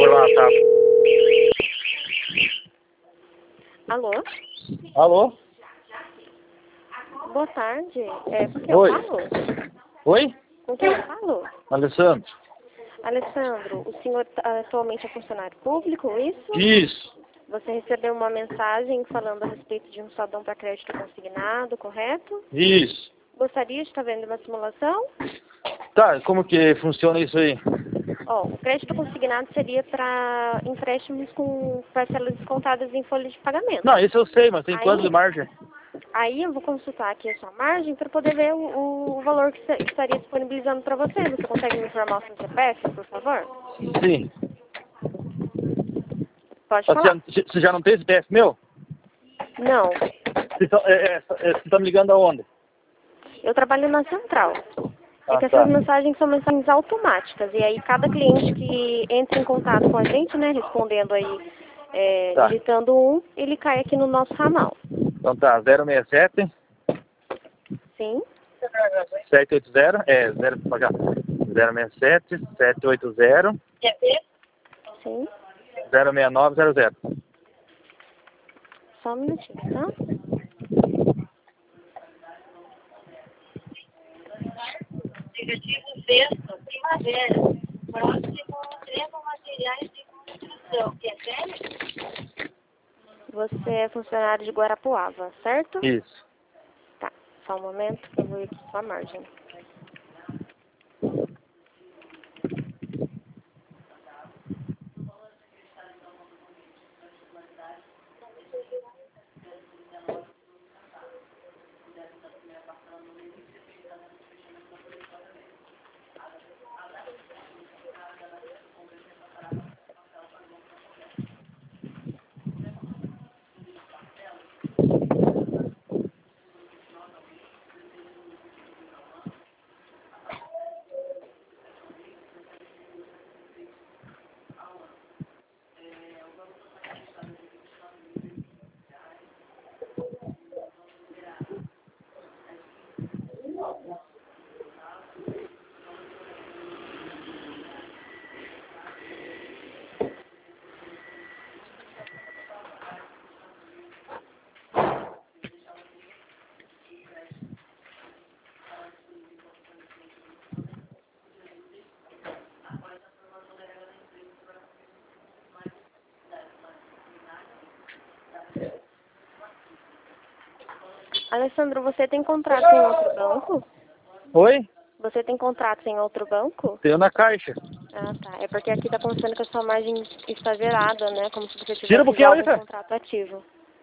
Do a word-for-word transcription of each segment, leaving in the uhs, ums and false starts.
número lá, tá? Alô? Alô? Boa tarde. É, com quem Oi. eu falo? Oi? Com quem eu falo? Alessandro? Alessandro, o senhor tá- atualmente é funcionário público, isso? Isso. Você recebeu uma mensagem falando a respeito de um saldão para crédito consignado, correto? Isso. Gostaria de estar vendo uma simulação? Tá, como que funciona isso aí? Ó, o crédito consignado seria para empréstimos com parcelas descontadas em folha de pagamento. Não, isso eu sei, mas tem Aí- quanto de margem? Aí eu vou consultar aqui a sua margem para poder ver o, o valor que, se- que estaria disponibilizando para você. Você consegue me informar o seu C P F, por favor? Sim. Pode Você falar. já, você já não tem C P F meu? Não, Você tá, é, é, é, você tá me ligando aonde? eu trabalho na central. É Ah, que tá. essas mensagens são mensagens automáticas. E aí cada cliente que entra em contato com a gente, né, respondendo aí, é, Tá. digitando um, ele cai aqui no nosso ramal. Então tá, zero seis sete, Sim? sete oito zero, é, zero, zero seis sete, sete oito zero, Sim. zero seis nove zero zero. Só um minutinho, tá? Negativo sexto, primavera. Próximo, trevo materiais de construção. Quer ver? Você é funcionário de Guarapuava, certo? Isso. Tá. Só um momento que eu vou aqui sua margem. Alessandro, você tem contrato em outro banco? Oi? Você tem contrato em outro banco? Tenho na caixa. Ah, tá. É porque aqui tá constando que a sua margem está zerada, né? Como se você Tira um tivesse pouquinho já aí, algum cara. contrato ativo.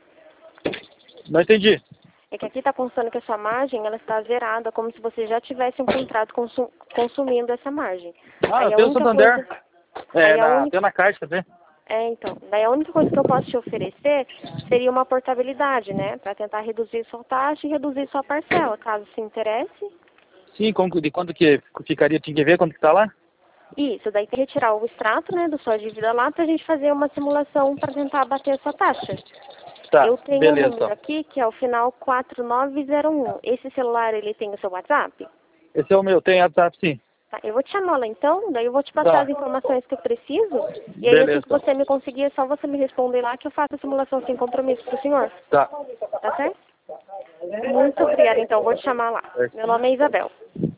Não entendi. É que aqui tá constando que a sua margem, ela está zerada, como se você já tivesse um contrato consu- consumindo essa margem. Ah, Aí eu a tenho o única Santander. coisa... É, Aí a na, única... tenho na caixa também. É, então. Daí a única coisa que eu posso te oferecer seria uma portabilidade, né? Para tentar reduzir sua taxa e reduzir sua parcela, caso se interesse. Sim, como, de quanto que ficaria? Tinha que ver quanto que tá lá? Isso, daí tem que retirar o extrato, né, da sua dívida lá pra gente fazer uma simulação para tentar abater a sua taxa. Tá, Eu tenho um beleza. número Então. aqui que é o final quatro nove zero um. Esse celular, ele tem o seu WhatsApp? Esse é o meu, tem WhatsApp sim. Tá, eu vou te chamar lá então, daí eu vou te passar Tá. as informações que eu preciso. E aí assim Beleza. que você me conseguir, é só você me responder lá que eu faço a simulação sem compromisso pro senhor. Tá. Tá certo? Muito obrigada então, vou te chamar lá. Meu nome é Isabel.